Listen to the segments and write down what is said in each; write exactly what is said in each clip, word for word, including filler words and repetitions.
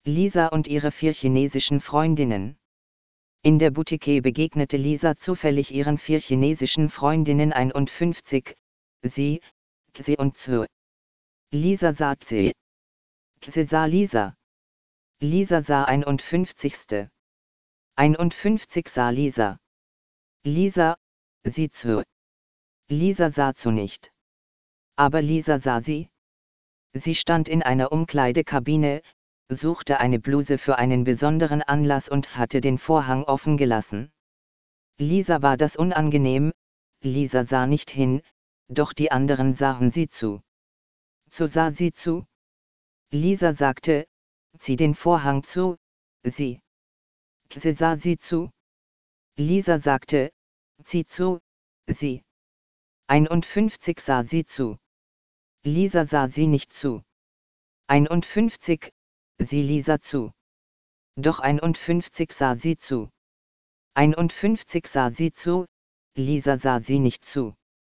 Lisa und ihre vier chinesischen Freundinnen. In der Boutique begegnete Lisa zufällig ihren vier chinesischen Freundinnen einundfünfzig, sie, Xie und Zhe. Lisa sah Xie. Xie sah Lisa. Lisa sah einundfünfzigste. einundfünfzig sah Lisa. Lisa, sie Zhe. Lisa sah Zhe nicht. Aber Lisa sah sie. Sie stand in einer Umkleidekabine, suchte eine Bluse für einen besonderen Anlass und hatte den Vorhang offen gelassen. Lisa war das unangenehm, Lisa sah nicht hin, doch die anderen sahen sie zu. Zhe sah sie zu. Lisa sagte, zieh den Vorhang zu, sie. Xie sah sie zu. Lisa sagte, zieh zu, sie. einundfünfzig sah sie zu. Lisa sah sie nicht zu. einundfünfzig, sie Lisa zu. Doch einundfünfzig sah sie zu. einundfünfzig sah sie zu, Lisa sah sie nicht zu.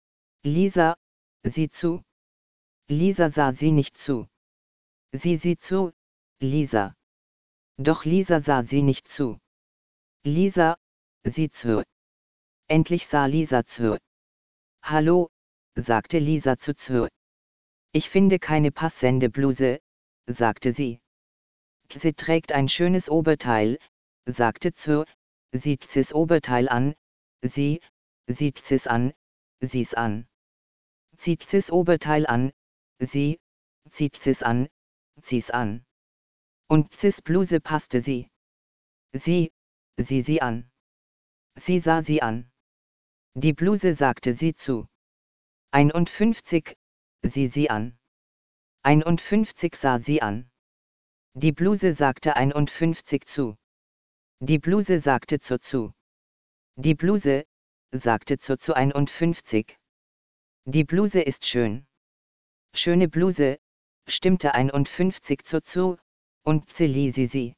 Lisa, sie zu. Lisa sah sie nicht zu. Sie sie zu, Lisa. Doch Lisa sah sie nicht zu. Lisa, sie zu. Endlich sah Lisa zu. Hallo, sagte Lisa zu Zhe. Ich finde keine passende Bluse, sagte sie. Sie trägt ein schönes Oberteil, sagte Zhe, sieht Xies Oberteil an, sie, sieht Xies an, sie's an. Zieht Xies Oberteil an, sie, zieht Xies an, zieh's an. Und Xies Bluse passte sie. Sie, sieh sie an. Sie sah sie an. Die Bluse sagte sie zu. einundfünfzig, sieh sie an. einundfünfzig sah sie an. Die Bluse sagte einundfünfzig zu. Die Bluse sagte Zhe zu. Die Bluse, sagte Zhe zu einundfünfzig. Die Bluse ist schön. Schöne Bluse, stimmte einundfünfzig Zhe zu, und Zhe lieh sie sie.